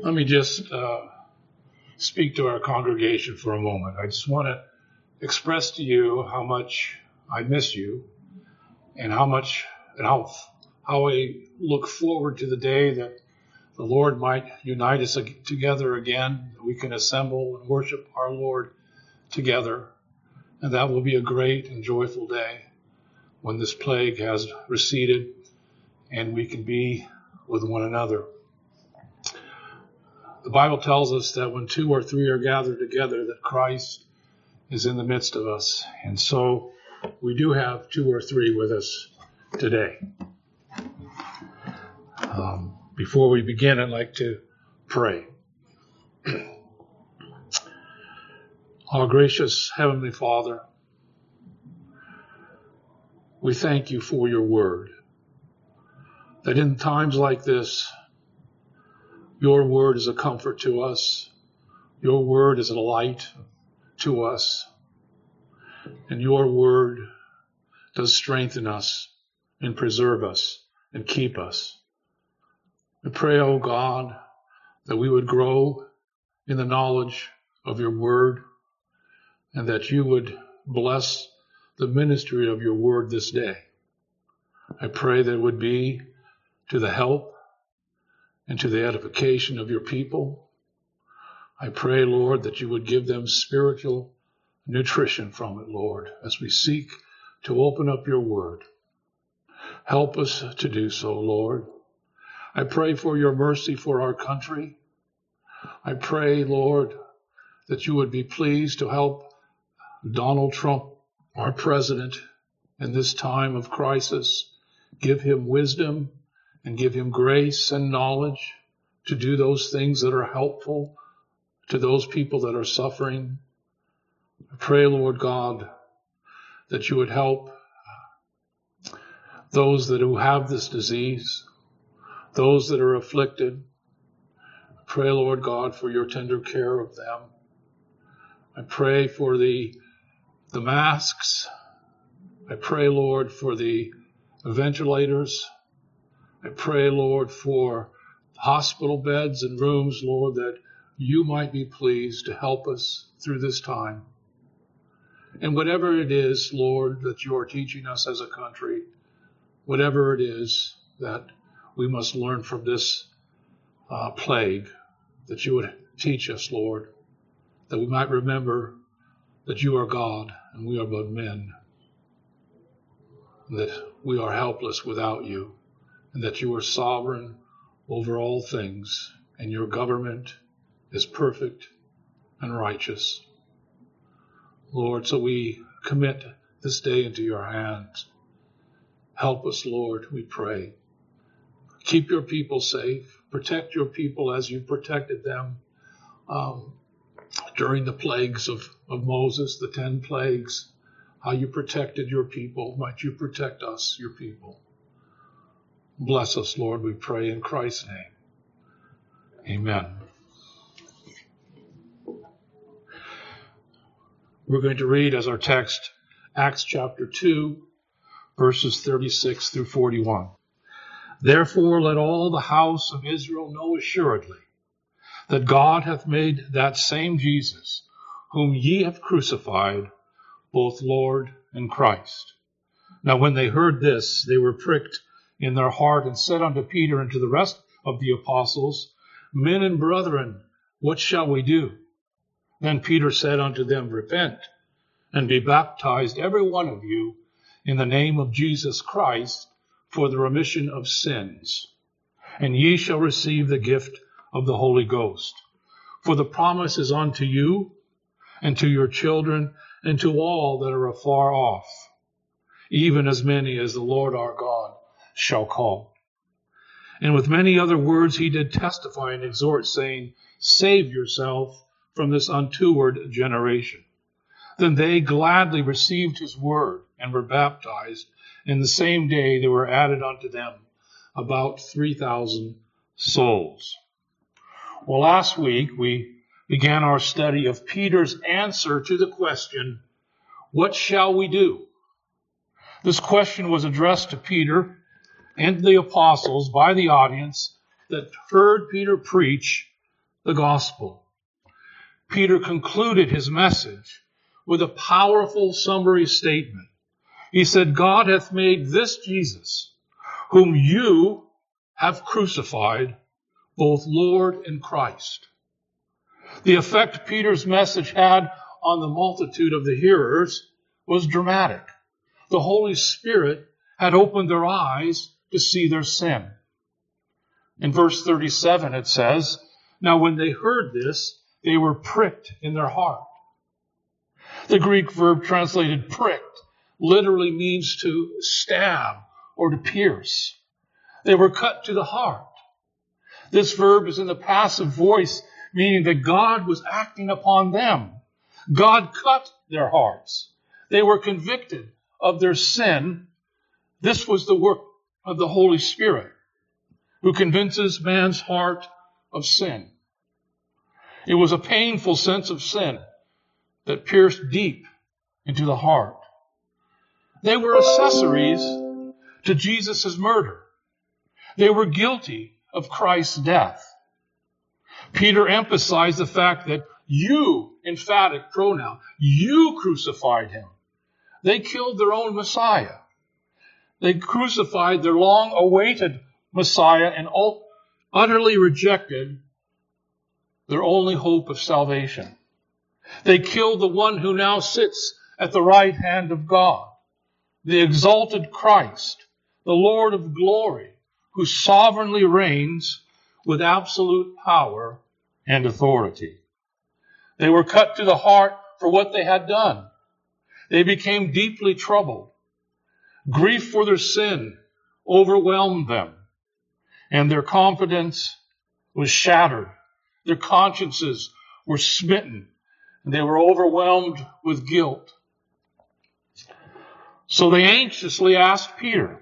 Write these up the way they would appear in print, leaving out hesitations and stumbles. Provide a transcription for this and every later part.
Let me just speak to our congregation for a moment. I just want to express to you how much I miss you and how I look forward to the day that the Lord might unite us together again. We can assemble and worship our Lord together. And that will be a great and joyful day when this plague has receded and we can be with one another. The Bible tells us that when 2 or 3 are gathered together, that Christ is in the midst of us. And so we do have 2 or 3 with us today. Before we begin, I'd like to pray. Our gracious Heavenly Father, we thank you for your word, that in times like this, your word is a comfort to us. Your word is a light to us. And your word does strengthen us and preserve us and keep us. We pray, O God, that we would grow in the knowledge of your word and that you would bless the ministry of your word this day. I pray that it would be to the help and to the edification of your people. I pray, Lord, that you would give them spiritual nutrition from it, Lord, as we seek to open up your word. Help us to do so, Lord. I pray for your mercy for our country. I pray, Lord, that you would be pleased to help Donald Trump, our president, in this time of crisis. Give him wisdom and give him grace and knowledge to do those things that are helpful to those people that are suffering. I pray, Lord God, that you would help those who have this disease, those that are afflicted. I pray, Lord God, for your tender care of them. I pray for the masks. I pray, Lord, for the ventilators. I pray, Lord, for hospital beds and rooms, Lord, that you might be pleased to help us through this time. And whatever it is, Lord, that you are teaching us as a country, whatever it is that we must learn from this plague, that you would teach us, Lord, that we might remember that you are God and we are but men, and that we are helpless without you, and that you are sovereign over all things, and your government is perfect and righteous. Lord, so we commit this day into your hands. Help us, Lord, we pray. Keep your people safe. Protect your people as you protected them during the plagues of Moses, the 10 plagues, how you protected your people. Might you protect us, your people. Bless us, Lord, we pray in Christ's name. Amen. We're going to read as our text Acts chapter 2, verses 36 through 41. Therefore let all the house of Israel know assuredly that God hath made that same Jesus, whom ye have crucified, both Lord and Christ. Now when they heard this, they were pricked in their heart, and said unto Peter and to the rest of the apostles, Men and brethren, what shall we do? Then Peter said unto them, Repent, and be baptized every one of you in the name of Jesus Christ for the remission of sins, and ye shall receive the gift of the Holy Ghost. For the promise is unto you, and to your children, and to all that are afar off, even as many as the Lord our God shall call. And with many other words he did testify and exhort, saying, Save yourself from this untoward generation. Then they gladly received his word and were baptized, and the same day there were added unto them about 3,000 souls. Well, last week we began our study of Peter's answer to the question, What shall we do? This question was addressed to Peter and the apostles by the audience that heard Peter preach the gospel. Peter concluded his message with a powerful summary statement. He said, God hath made this Jesus, whom you have crucified, both Lord and Christ. The effect Peter's message had on the multitude of the hearers was dramatic. The Holy Spirit had opened their eyes to see their sin. In verse 37 it says, now when they heard this, they were pricked in their heart. The Greek verb translated pricked literally means to stab or to pierce. They were cut to the heart. This verb is in the passive voice, meaning that God was acting upon them. God cut their hearts. They were convicted of their sin. This was the work of the Holy Spirit, who convinces man's heart of sin. It was a painful sense of sin that pierced deep into the heart. They were accessories to Jesus' murder. They were guilty of Christ's death. Peter emphasized the fact that you, emphatic pronoun, you crucified him. They killed their own Messiah. They crucified their long-awaited Messiah and utterly rejected their only hope of salvation. They killed the one who now sits at the right hand of God, the exalted Christ, the Lord of glory, who sovereignly reigns with absolute power and authority. They were cut to the heart for what they had done. They became deeply troubled. Grief for their sin overwhelmed them, and their confidence was shattered. Their consciences were smitten, and they were overwhelmed with guilt. So they anxiously asked Peter,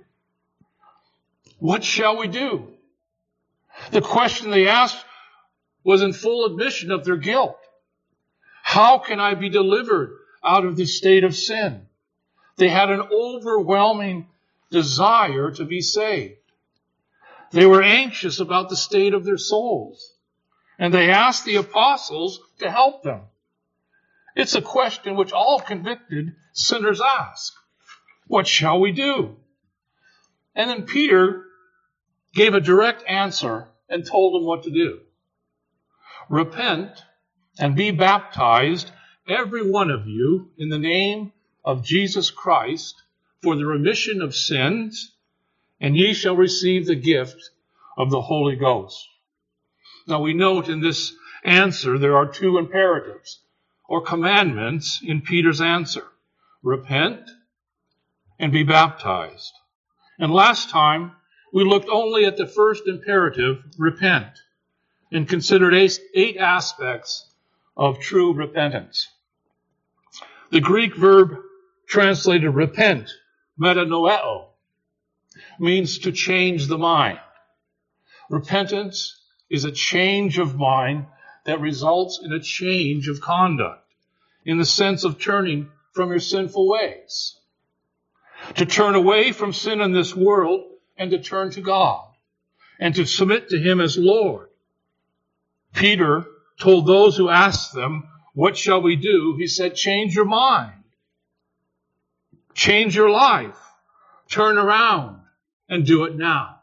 what shall we do? The question they asked was in full admission of their guilt. How can I be delivered out of this state of sin? They had an overwhelming desire to be saved. They were anxious about the state of their souls, and they asked the apostles to help them. It's a question which all convicted sinners ask. What shall we do? And then Peter gave a direct answer and told them what to do. Repent and be baptized, every one of you, in the name of Jesus Christ, for the remission of sins, and ye shall receive the gift of the Holy Ghost. Now we note in this answer there are two imperatives or commandments in Peter's answer. Repent and be baptized. And last time we looked only at the first imperative, repent, and considered 8 aspects of true repentance. The Greek verb translated repent, metanoeo, means to change the mind. Repentance is a change of mind that results in a change of conduct, in the sense of turning from your sinful ways. To turn away from sin in this world and to turn to God and to submit to Him as Lord. Peter told those who asked them, what shall we do? He said, change your mind. Change your life. Turn around and do it now.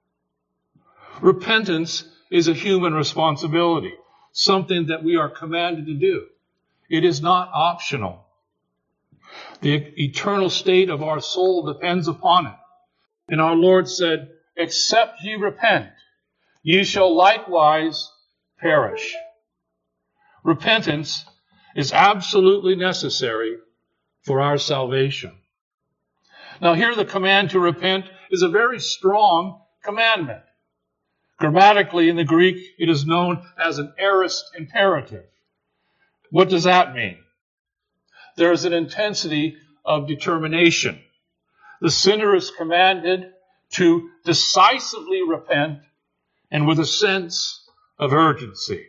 Repentance is a human responsibility, something that we are commanded to do. It is not optional. The eternal state of our soul depends upon it. And our Lord said, except ye repent, ye shall likewise perish. Repentance is absolutely necessary for our salvation. Now here the command to repent is a very strong commandment. Grammatically in the Greek, it is known as an aorist imperative. What does that mean? There is an intensity of determination. The sinner is commanded to decisively repent and with a sense of urgency.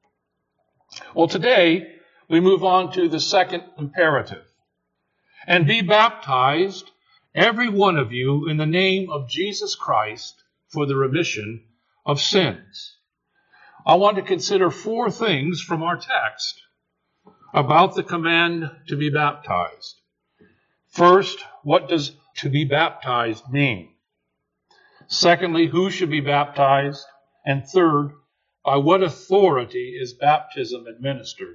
Well, today we move on to the second imperative. And be baptized, every one of you, in the name of Jesus Christ for the remission of sins. I want to consider 4 things from our text about the command to be baptized. First, what does to be baptized mean? Secondly, who should be baptized? And third, by what authority is baptism administered?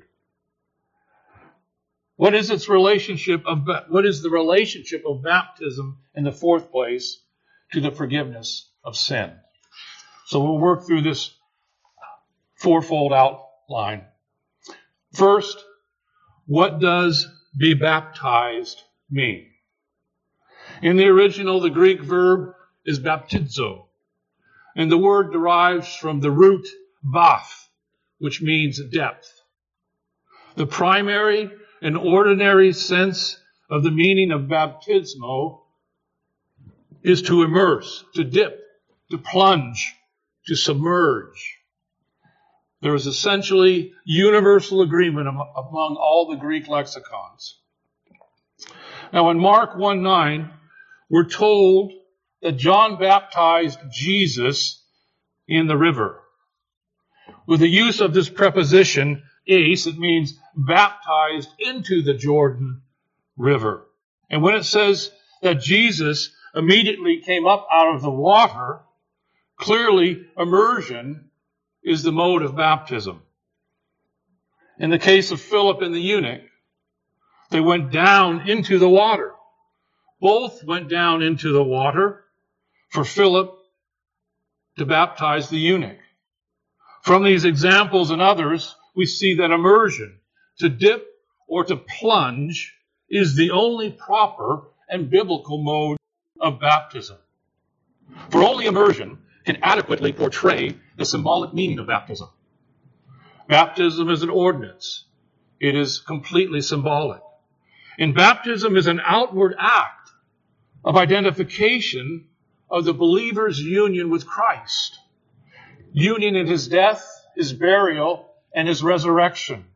What is the relationship of baptism in the fourth place to the forgiveness of sin? So we'll work through this fourfold outline. First, what does be baptized mean? In the original, the Greek verb is baptizo, and the word derives from the root baph, which means depth. The primary and ordinary sense of the meaning of baptismo is to immerse, to dip, to plunge, to submerge. There is essentially universal agreement among all the Greek lexicons. Now in Mark 1:9, we're told that John baptized Jesus in the river. With the use of this preposition, eis, it means baptized into the Jordan River. And when it says that Jesus immediately came up out of the water, clearly immersion is the mode of baptism. In the case of Philip and the eunuch, they went down into the water. Both went down into the water for Philip to baptize the eunuch. From these examples and others, we see that immersion, to dip or to plunge, is the only proper and biblical mode of baptism. For only immersion can adequately portray the symbolic meaning of baptism. Baptism is an ordinance. It is completely symbolic. And baptism is an outward act of identification of the believer's union with Christ. Union in his death, his burial, and his resurrection.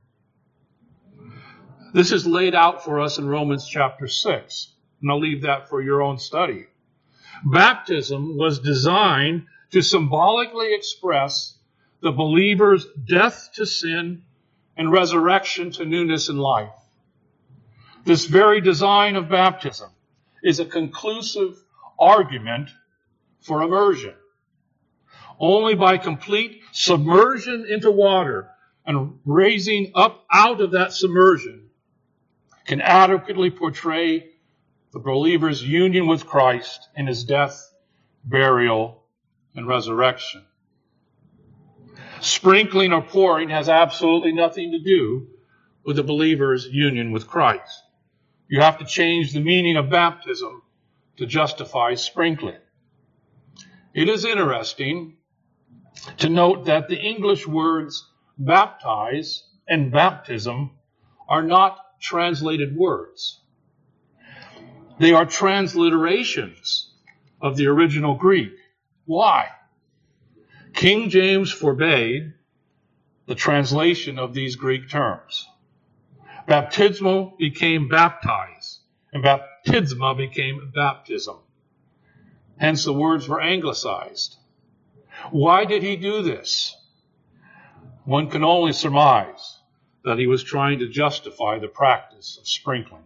This is laid out for us in Romans chapter 6, and I'll leave that for your own study. Baptism was designed to symbolically express the believer's death to sin and resurrection to newness in life. This very design of baptism is a conclusive argument for immersion. Only by complete submersion into water and raising up out of that submersion can adequately portray the believer's union with Christ in his death, burial, and resurrection. Sprinkling or pouring has absolutely nothing to do with the believer's union with Christ. You have to change the meaning of baptism to justify sprinkling. It is interesting to note that the English words baptize and baptism are not translated words. They are transliterations of the original Greek. Why? King James forbade the translation of these Greek terms. Baptismo became baptize, and baptisma became baptism. Hence the words were anglicized. Why did he do this? One can only surmise that he was trying to justify the practice of sprinkling.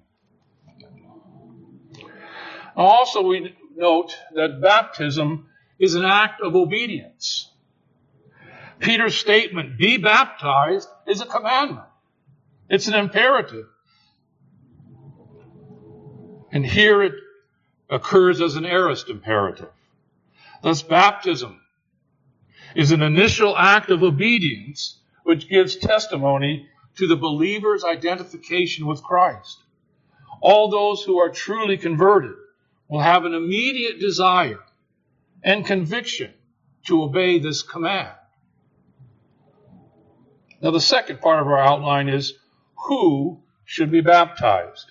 Also, we note that baptism is an act of obedience. Peter's statement, be baptized, is a commandment. It's an imperative. And here it occurs as an aorist imperative. Thus, baptism is an initial act of obedience which gives testimony to the believer's identification with Christ. All those who are truly converted will have an immediate desire and conviction to obey this command. Now, the second part of our outline is who should be baptized.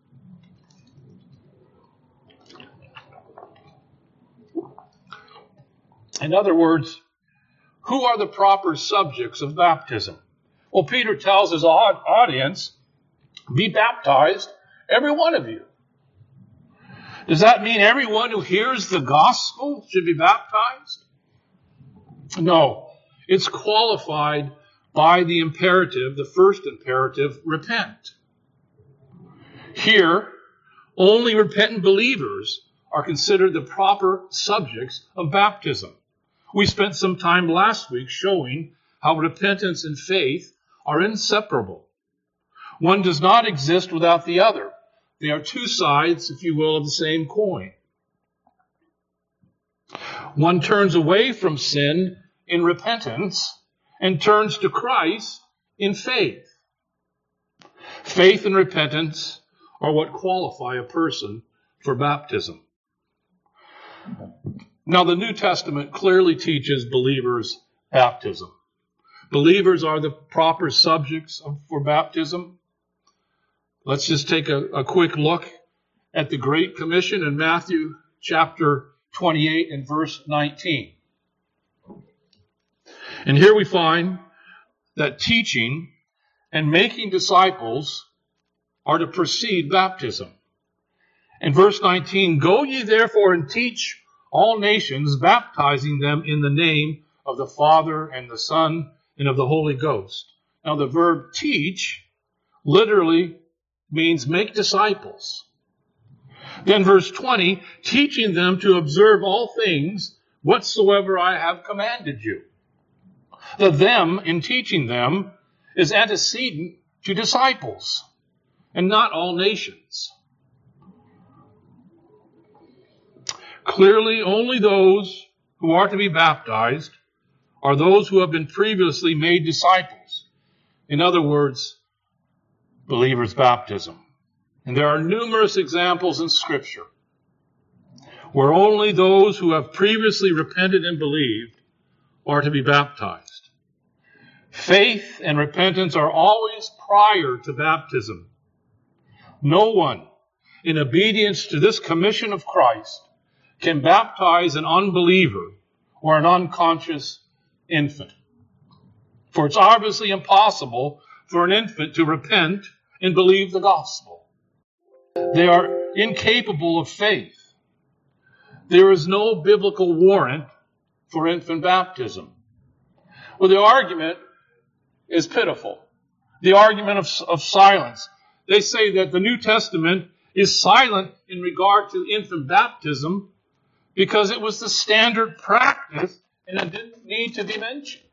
In other words, who are the proper subjects of baptism? Well, Peter tells his audience, be baptized, every one of you. Does that mean everyone who hears the gospel should be baptized? No. It's qualified by the imperative, the first imperative, repent. Here, only repentant believers are considered the proper subjects of baptism. We spent some time last week showing how repentance and faith are inseparable. One does not exist without the other. They are two sides, if you will, of the same coin. One turns away from sin in repentance and turns to Christ in faith. Faith and repentance are what qualify a person for baptism. Now, the New Testament clearly teaches believers baptism. Believers are the proper subjects for baptism. Let's just take a quick look at the Great Commission in Matthew chapter 28 and verse 19. And here we find that teaching and making disciples are to precede baptism. In verse 19, "Go ye therefore and teach all nations, baptizing them in the name of the Father and the Son and of the Holy Ghost." Now the verb teach literally means make disciples. Then verse 20, "Teaching them to observe all things whatsoever I have commanded you." The them in teaching them is antecedent to disciples and not all nations. Clearly, only those who are to be baptized are those who have been previously made disciples. In other words, believers' baptism. And there are numerous examples in Scripture where only those who have previously repented and believed are to be baptized. Faith and repentance are always prior to baptism. No one, in obedience to this commission of Christ, can baptize an unbeliever or an unconscious infant. For it's obviously impossible for an infant to repent and believe the gospel. They are incapable of faith. There is no biblical warrant for infant baptism. Well, the argument is pitiful. The argument of silence. They say that the New Testament is silent in regard to infant baptism because it was the standard practice and it didn't need to be mentioned.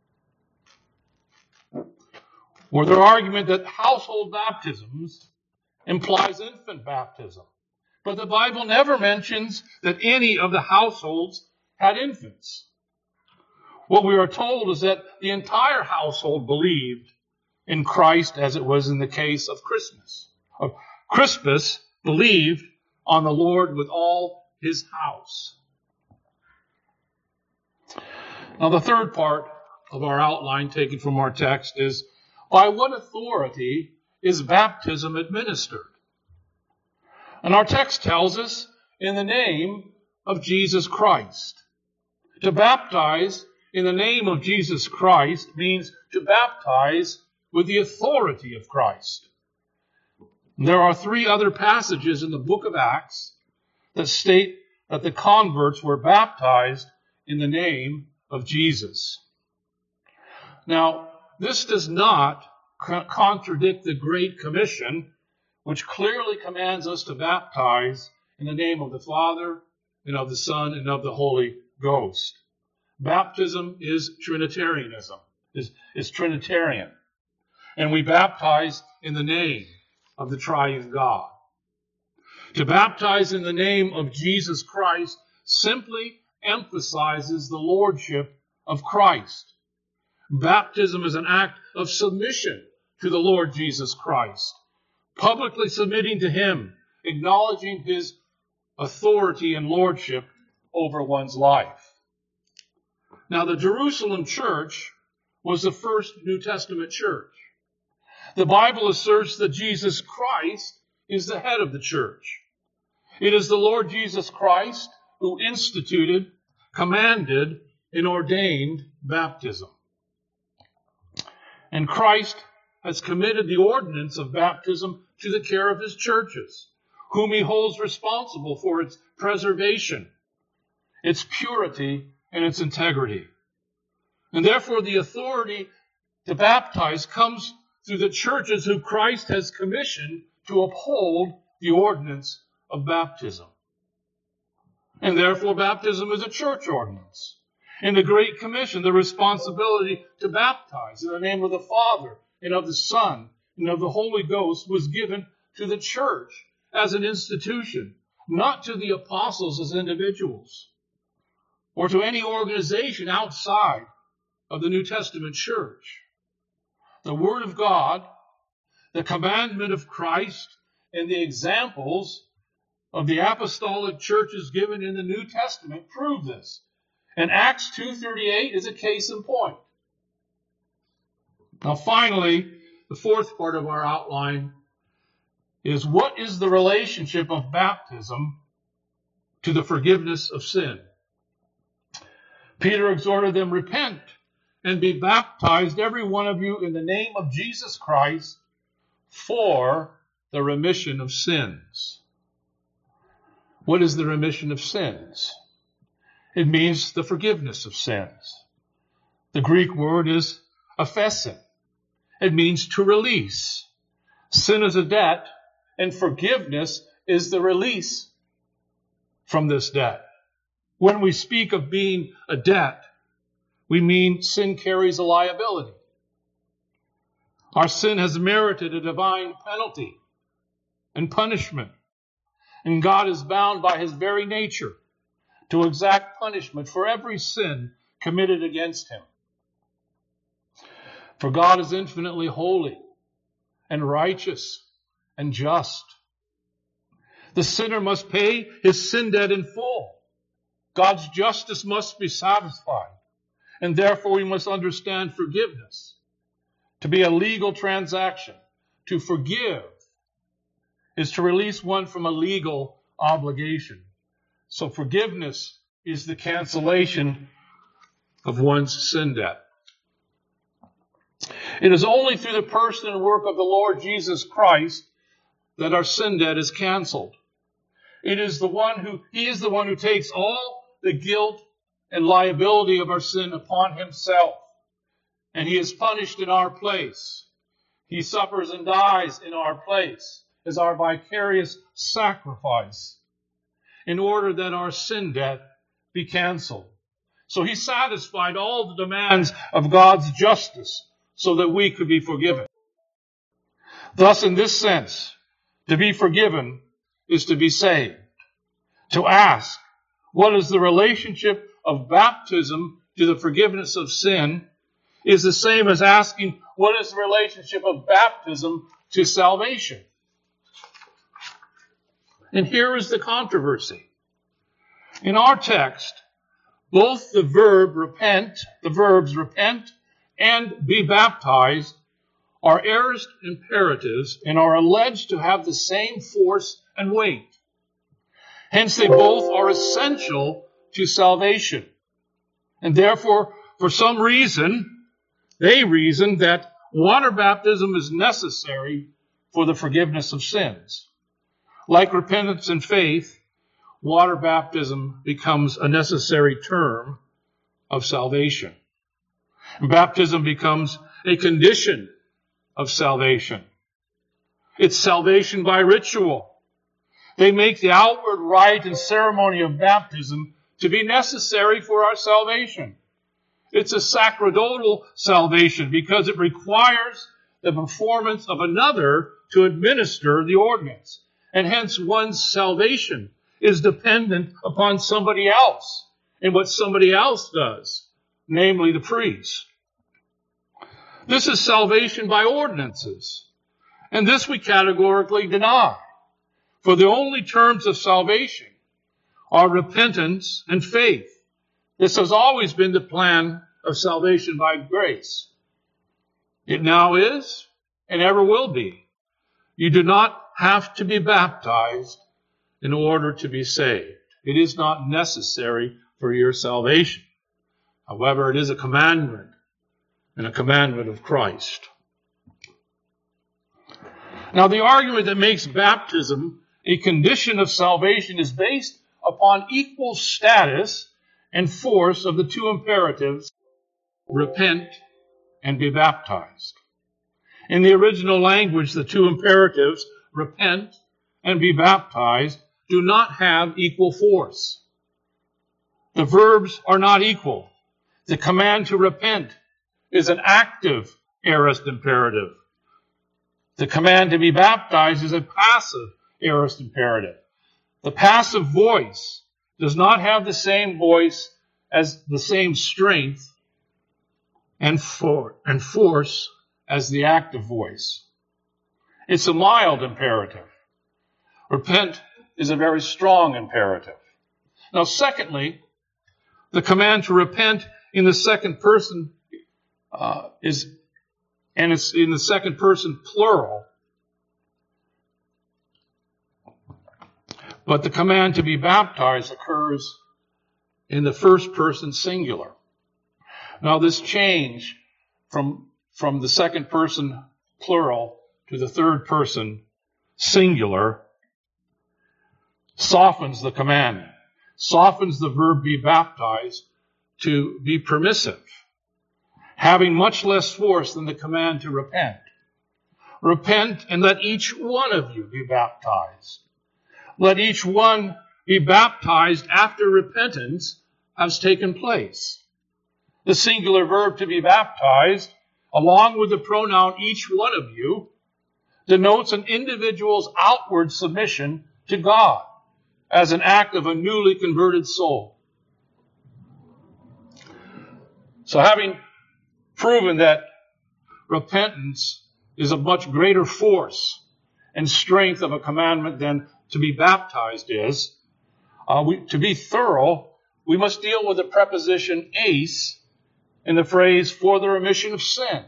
Or their argument that household baptisms implies infant baptism. But the Bible never mentions that any of the households had infants. What we are told is that the entire household believed in Christ, as it was in the case of Crispus. Crispus believed on the Lord with all his house. Now, the third part of our outline taken from our text is, by what authority is baptism administered? And our text tells us, in the name of Jesus Christ. To baptize in the name of Jesus Christ means to baptize with the authority of Christ. There are 3 other passages in the book of Acts that state that the converts were baptized in the name of Jesus. Now, this does not contradict the Great Commission, which clearly commands us to baptize in the name of the Father and of the Son and of the Holy Ghost. Baptism is Trinitarianism, is Trinitarian. And we baptize in the name of the triune God. To baptize in the name of Jesus Christ simply emphasizes the lordship of Christ. Baptism is an act of submission to the Lord Jesus Christ, publicly submitting to him, acknowledging his authority and lordship over one's life. Now, the Jerusalem church was the first New Testament church. The Bible asserts that Jesus Christ is the head of the church. It is the Lord Jesus Christ who instituted, commanded, and ordained baptism. And Christ has committed the ordinance of baptism to the care of his churches, whom he holds responsible for its preservation, its purity, and its integrity. And therefore the authority to baptize comes through the churches who Christ has commissioned to uphold the ordinance of baptism. And therefore baptism is a church ordinance. In the Great Commission, the responsibility to baptize in the name of the Father and of the Son and of the Holy Ghost was given to the church as an institution, not to the apostles as individuals, or to any organization outside of the New Testament church. The Word of God, the commandment of Christ, and the examples of the apostolic churches given in the New Testament prove this. And Acts 2:38 is a case in point. Now finally, the fourth part of our outline is what is the relationship of baptism to the forgiveness of sin? Peter exhorted them, repent and be baptized, every one of you, in the name of Jesus Christ for the remission of sins. What is the remission of sins? It means the forgiveness of sins. The Greek word is aphesin. It means to release. Sin is a debt, and forgiveness is the release from this debt. When we speak of being a debt, we mean sin carries a liability. Our sin has merited a divine penalty and punishment, and God is bound by his very nature to exact punishment for every sin committed against him. For God is infinitely holy and righteous and just. The sinner must pay his sin debt in full. God's justice must be satisfied. And therefore we must understand forgiveness to be a legal transaction. To forgive is to release one from a legal obligation. So forgiveness is the cancellation of one's sin debt. It is only through the person and work of the Lord Jesus Christ that our sin debt is canceled. He is the one who takes all the guilt and liability of our sin upon himself. And he is punished in our place. He suffers and dies in our place as our vicarious sacrifice in order that our sin debt be canceled. So he satisfied all the demands of God's justice so that we could be forgiven. Thus, in this sense, to be forgiven is to be saved. To ask, what is the relationship of baptism to the forgiveness of sin, is the same as asking, what is the relationship of baptism to salvation? And here is the controversy. In our text, both the verbs repent and be baptized are aorist imperatives and are alleged to have the same force and weight. Hence, they both are essential to salvation. And therefore, for some reason, they reason that water baptism is necessary for the forgiveness of sins. Like repentance and faith, water baptism becomes a necessary term of salvation. And baptism becomes a condition of salvation. It's salvation by ritual. They make the outward rite and ceremony of baptism to be necessary for our salvation. It's a sacerdotal salvation because it requires the performance of another to administer the ordinance. And hence one's salvation is dependent upon somebody else and what somebody else does, namely the priest. This is salvation by ordinances. And this we categorically deny. For the only terms of salvation are repentance and faith. This has always been the plan of salvation by grace. It now is and ever will be. You do not have to be baptized in order to be saved. It is not necessary for your salvation. However, it is a commandment, and a commandment of Christ. Now, the argument that makes baptism a condition of salvation is based upon equal status and force of the two imperatives, repent, and be baptized. In the original language, the two imperatives, repent and be baptized, do not have equal force. The verbs are not equal. The command to repent is an active aorist imperative. The command to be baptized is a passive aorist imperative. The passive voice does not have the same voice as the same strength and force as the active voice. It's a mild imperative. Repent is a very strong imperative. Now, secondly, the command to repent in the second person it's in the second person plural. But the command to be baptized occurs in the first person singular. Now, this change from the second person plural to the third person singular softens the command, softens the verb be baptized to be permissive, having much less force than the command to repent. Repent and let each one of you be baptized. Let each one be baptized after repentance has taken place. The singular verb to be baptized, along with the pronoun each one of you, denotes an individual's outward submission to God as an act of a newly converted soul. So having proven that repentance is a much greater force and strength of a commandment than to be baptized is, to be thorough, we must deal with the preposition eis in the phrase for the remission of sin.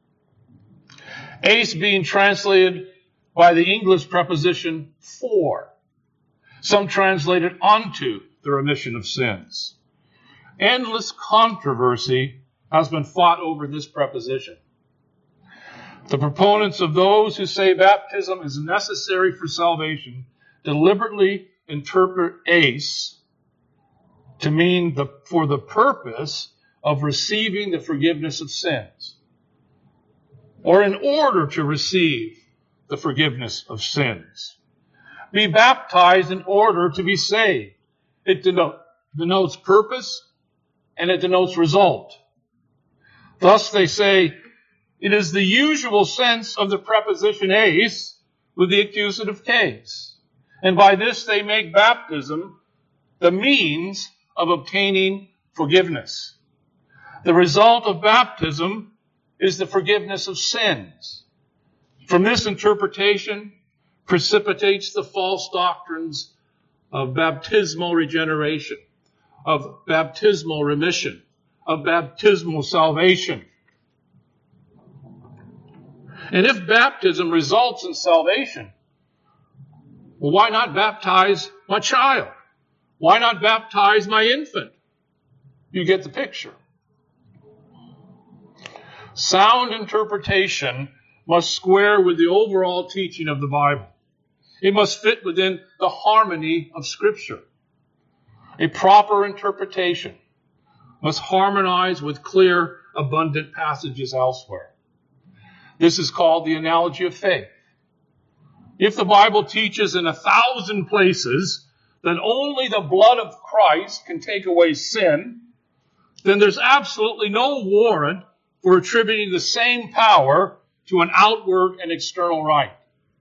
Eis being translated by the English preposition for. Some translate it unto the remission of sins. Endless controversy has been fought over this preposition. The proponents of those who say baptism is necessary for salvation deliberately interpret eis to mean for the purpose of receiving the forgiveness of sins, or in order to receive the forgiveness of sins. Be baptized in order to be saved. It denotes purpose and it denotes result. Thus they say it is the usual sense of the preposition eis with the accusative case. And by this they make baptism the means of obtaining forgiveness. The result of baptism is the forgiveness of sins. From this interpretation precipitates the false doctrines of baptismal regeneration, of baptismal remission, of baptismal salvation. And if baptism results in salvation, well, why not baptize my child? Why not baptize my infant? You get the picture. Sound interpretation must square with the overall teaching of the Bible. It must fit within the harmony of Scripture. A proper interpretation must harmonize with clear, abundant passages elsewhere. This is called the analogy of faith. If the Bible teaches in 1,000 places that only the blood of Christ can take away sin, then there's absolutely no warrant for attributing the same power to an outward and external rite.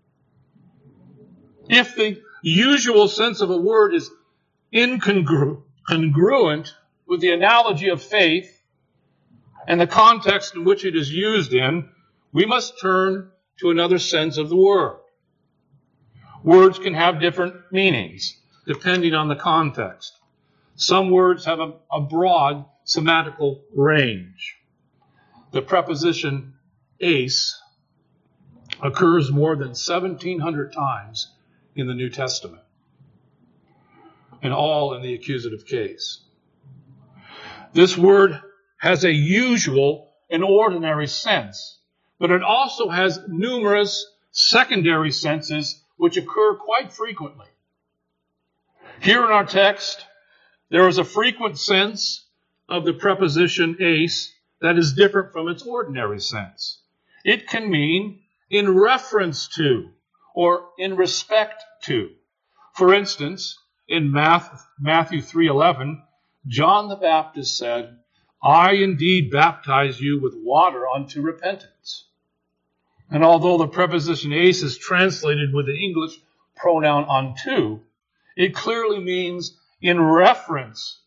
If the usual sense of a word is incongruent with the analogy of faith and the context in which it is used in, we must turn to another sense of the word. Words can have different meanings depending on the context. Some words have a broad semantical range. The preposition eis occurs more than 1,700 times in the New Testament, and all in the accusative case. This word has a usual and ordinary sense, but it also has numerous secondary senses which occur quite frequently. Here in our text, there is a frequent sense of the preposition eis that is different from its ordinary sense. It can mean in reference to or in respect to. For instance, in Matthew 3:11, John the Baptist said, "I indeed baptize you with water unto repentance." And although the preposition eis is translated with the English pronoun unto, it clearly means in reference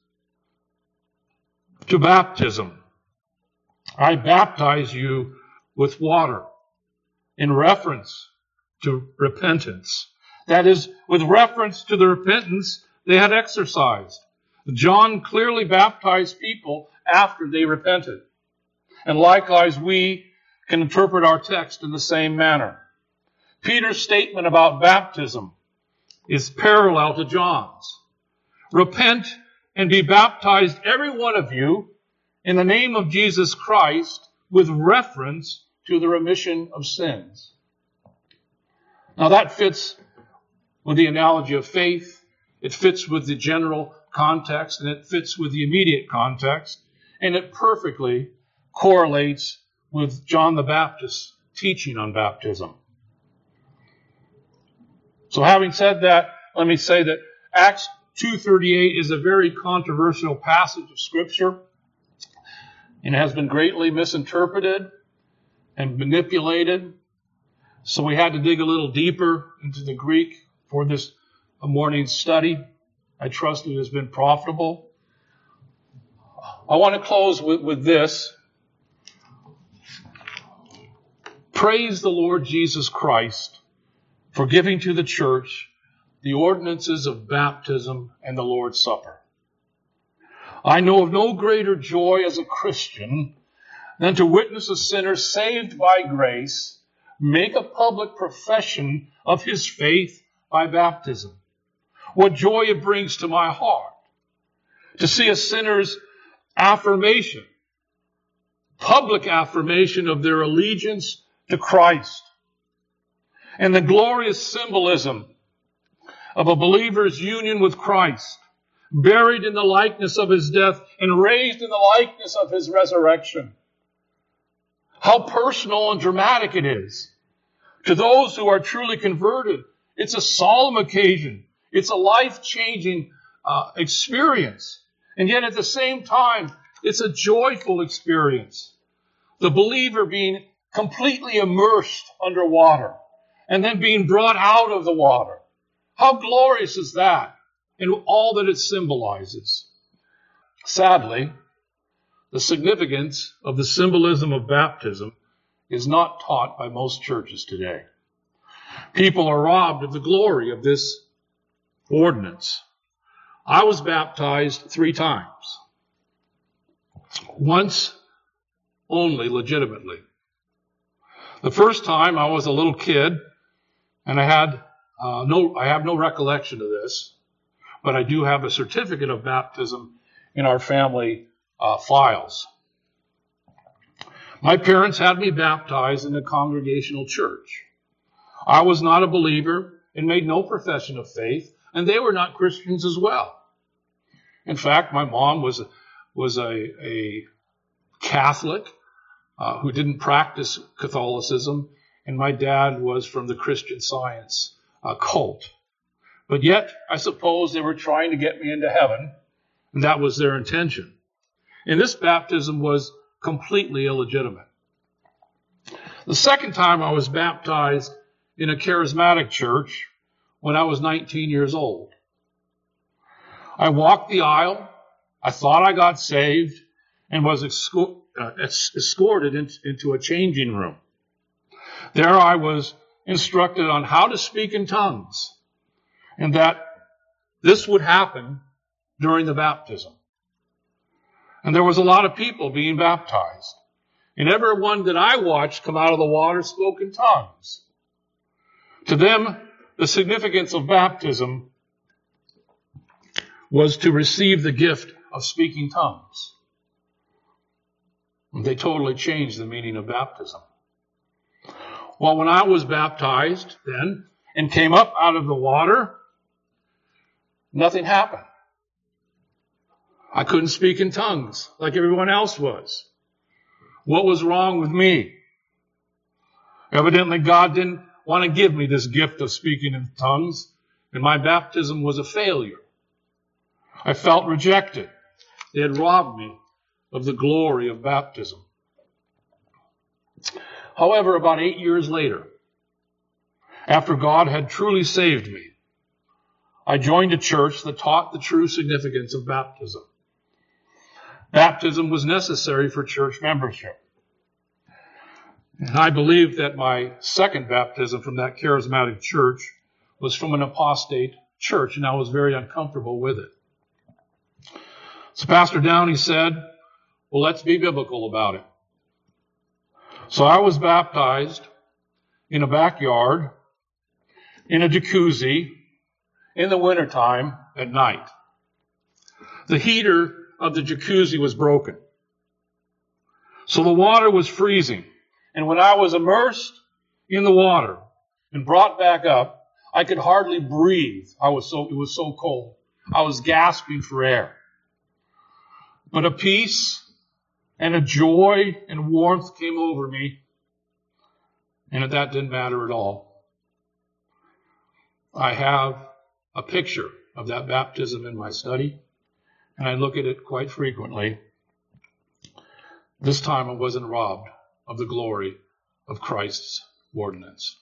to baptism. I baptize you with water in reference to repentance. That is, with reference to the repentance they had exercised. John clearly baptized people after they repented. And likewise, we can interpret our text in the same manner. Peter's statement about baptism is parallel to John's. Repent and be baptized, every one of you, in the name of Jesus Christ, with reference to the remission of sins. Now that fits with the analogy of faith. It fits with the general context, and it fits with the immediate context, and it perfectly correlates with John the Baptist's teaching on baptism. So having said that, let me say that Acts 2:38 is a very controversial passage of Scripture, and has been greatly misinterpreted and manipulated. So we had to dig a little deeper into the Greek for this morning's study. I trust it has been profitable. I want to close with this. Praise the Lord Jesus Christ for giving to the church the ordinances of baptism and the Lord's Supper. I know of no greater joy as a Christian than to witness a sinner saved by grace make a public profession of his faith by baptism. What joy it brings to my heart to see a sinner's affirmation, public affirmation of their allegiance to Christ, and the glorious symbolism of a believer's union with Christ, buried in the likeness of his death and raised in the likeness of his resurrection. How personal and dramatic it is. To those who are truly converted, it's a solemn occasion. It's a life-changing experience. And yet at the same time, it's a joyful experience. The believer being completely immersed under water and then being brought out of the water. How glorious is that and all that it symbolizes. Sadly, the significance of the symbolism of baptism is not taught by most churches today. People are robbed of the glory of this ordinance. I was baptized 3 times. Once only legitimately. The first time I was a little kid, and I have no recollection of this, but I do have a certificate of baptism in our family files. My parents had me baptized in a congregational church. I was not a believer and made no profession of faith, and they were not Christians as well. In fact, my mom was a Catholic who didn't practice Catholicism, and my dad was from the Christian Science cult. But yet, I suppose they were trying to get me into heaven, and that was their intention. And this baptism was completely illegitimate. The second time I was baptized in a charismatic church when I was 19 years old. I walked the aisle, I thought I got saved, and was escorted into a changing room. There I was instructed on how to speak in tongues, and that this would happen during the baptism. And there was a lot of people being baptized. And everyone that I watched come out of the water spoke in tongues. To them, the significance of baptism was to receive the gift of speaking tongues. And they totally changed the meaning of baptism. Well, when I was baptized then and came up out of the water, nothing happened. I couldn't speak in tongues like everyone else was. What was wrong with me? Evidently, God didn't want to give me this gift of speaking in tongues, and my baptism was a failure. I felt rejected. They had robbed me of the glory of baptism. However, about 8 years later, after God had truly saved me, I joined a church that taught the true significance of baptism. Baptism was necessary for church membership. And I believe that my second baptism from that charismatic church was from an apostate church, and I was very uncomfortable with it. So Pastor Downey said, well, let's be biblical about it. So I was baptized in a backyard, in a jacuzzi, in the wintertime at night. The heater of the jacuzzi was broken. So the water was freezing. And when I was immersed in the water and brought back up, I could hardly breathe. It was so cold. I was gasping for air. But a peace and a joy and warmth came over me, and that didn't matter at all. I have a picture of that baptism in my study, and I look at it quite frequently. This time I wasn't robbed of the glory of Christ's ordinance.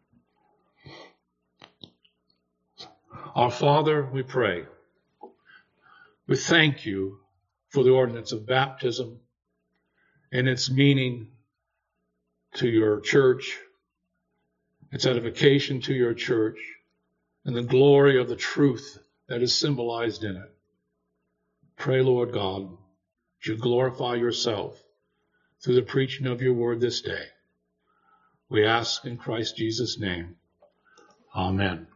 Our Father, we pray, we thank you for the ordinance of baptism and its meaning to your church, its edification to your church, and the glory of the truth that is symbolized in it. Pray, Lord God, that you glorify yourself through the preaching of your word this day. We ask in Christ Jesus' name. Amen.